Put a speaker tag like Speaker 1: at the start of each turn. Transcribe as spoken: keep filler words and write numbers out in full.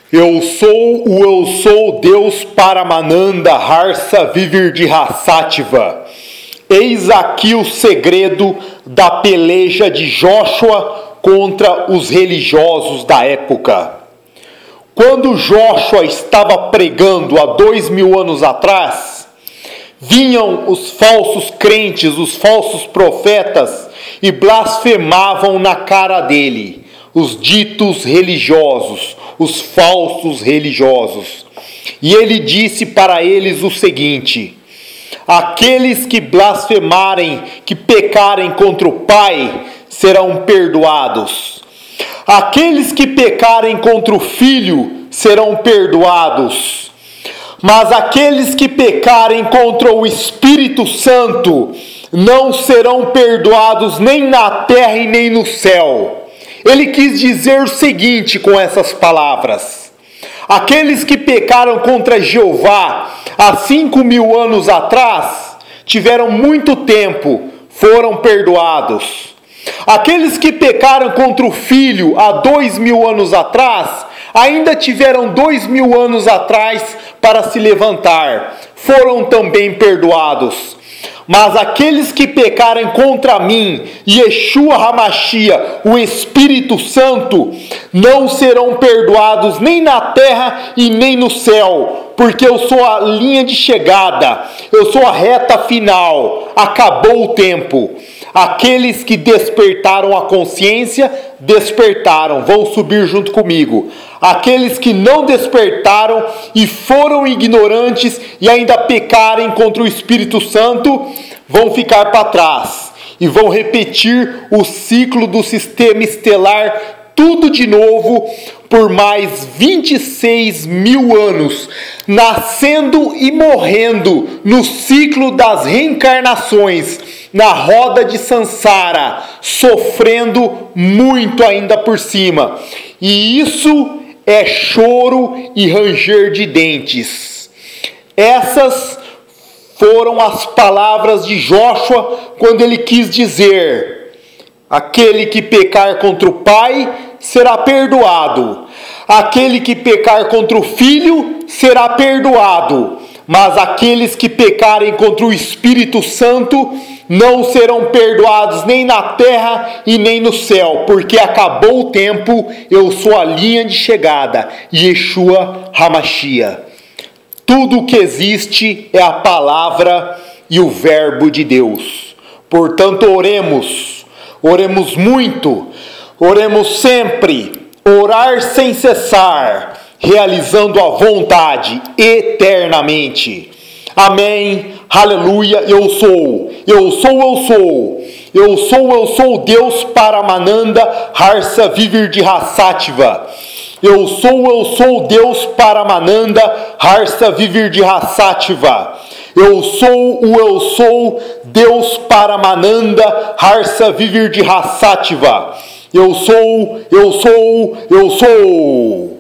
Speaker 1: Eu sou o eu sou Deus Paramananda Harsa Vivirdihasattva. Eis aqui o segredo da peleja de Joshua contra os religiosos da época. Quando Joshua estava pregando há dois mil anos atrás, vinham os falsos crentes, os falsos profetas e blasfemavam na cara dele, os ditos religiosos, os falsos religiosos. E ele disse para eles o seguinte: aqueles que blasfemarem, que pecarem contra o Pai, serão perdoados. Aqueles que pecarem contra o Filho, serão perdoados. Mas aqueles que pecarem contra o Espírito Santo, não serão perdoados nem na terra e nem no céu. Ele quis dizer o seguinte com essas palavras: aqueles que pecaram contra Jeová há cinco mil anos atrás, tiveram muito tempo, foram perdoados. Aqueles que pecaram contra o Filho há dois mil anos atrás, ainda tiveram dois mil anos atrás para se levantar, foram também perdoados. Mas aqueles que pecarem contra mim, Yeshua HaMashiach, o Espírito Santo, não serão perdoados nem na terra e nem no céu, porque eu sou a linha de chegada, eu sou a reta final, acabou o tempo. Aqueles que despertaram a consciência, despertaram, vão subir junto comigo. Aqueles que não despertaram e foram ignorantes e ainda pecarem contra o Espírito Santo, vão ficar para trás e vão repetir o ciclo do sistema estelar tudo de novo por mais vinte e seis mil anos, nascendo e morrendo no ciclo das reencarnações, na roda de Sansara, sofrendo muito ainda por cima. E isso é choro e ranger de dentes. Essas foram as palavras de Joshua quando ele quis dizer: aquele que pecar contra o Pai será perdoado. Aquele que pecar contra o Filho será perdoado. Mas aqueles que pecarem contra o Espírito Santo não serão perdoados nem na terra e nem no céu, porque acabou o tempo, eu sou a linha de chegada, Yeshua HaMashiach. Tudo o que existe é a palavra e o verbo de Deus. Portanto, oremos, oremos muito, oremos sempre, orar sem cessar, realizando a vontade eternamente. Amém, aleluia. Eu sou, eu sou, eu sou, eu sou, eu sou Deus Paramananda Harsa Vivirdihasattva. Eu sou, eu sou Deus Paramananda Harsa Vivirdihasattva. Eu sou o eu sou Deus Paramananda Harsa Vivirdihasattva. Eu sou, eu sou, eu sou.